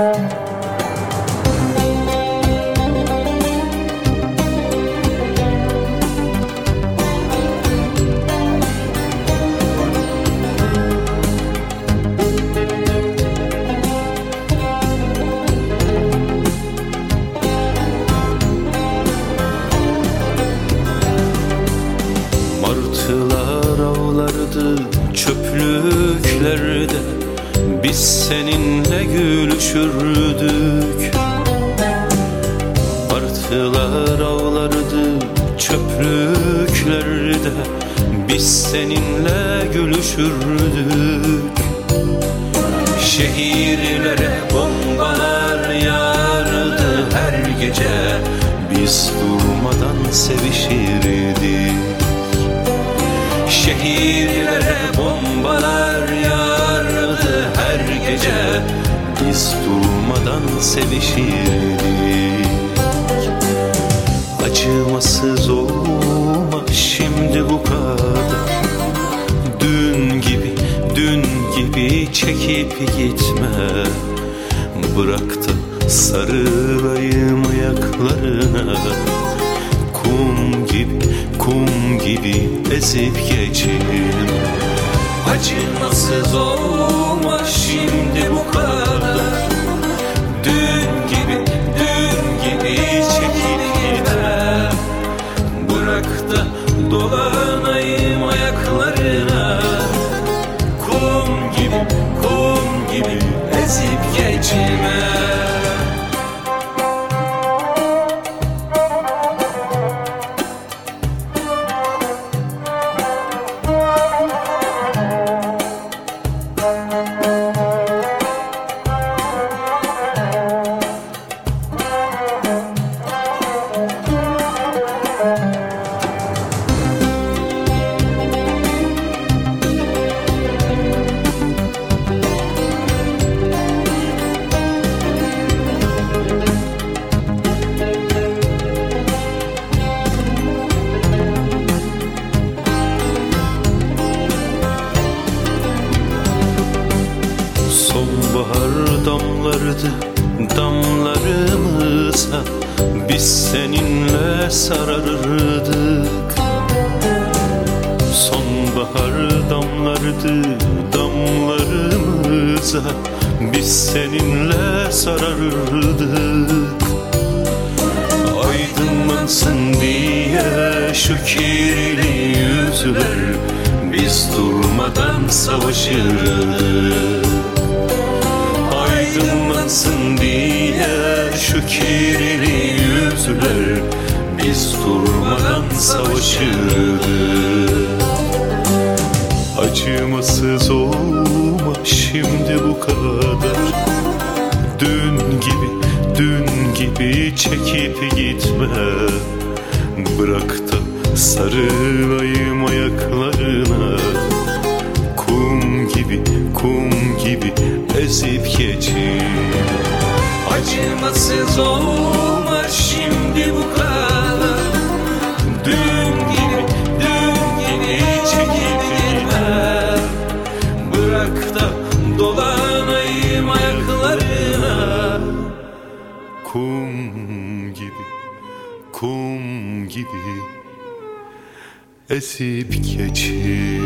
Martılar avlardı çöplüklerde, biz seninle gülüşürdük. Martılar avlardı çöplüklerde, biz seninle gülüşürdük. Şehirlere bombalar yağardı her gece, biz durmadan sevişirdik. Şehirlere bombalar yağardı her gece, biz durmadan sevişirdik. Acımasız olma şimdi bu kadar, dün gibi çekip gitme. Bırak da sarılayım ayaklarına, kum gibi ezip geçelim. Acımasız olma şimdi bu kadar, dün gibi çekip gitme. Bırak da dolanayım ayaklarına, kum gibi ezip geçme. Sonbahar damlardı damlarımıza, biz seninle sararırdık. Sonbahar damlardı damlarımıza, biz seninle sararırdık. Aydınlansın diye şu kirli yüzler, biz durmadan savaşırdık. Aydınlansın diye şu kirli yüzler, biz durmadan savaşırdık. Acımasız olma şimdi bu kadar, dün gibi çekip gitme. Bırak da sarılayım ayaklarına, kum gibi ezip geçeyim. Acımasız olma şimdi bu kadar, dün gibi çekip gitme. Bırak da dolanayım ayaklarına, kum gibi ezip geçeyim.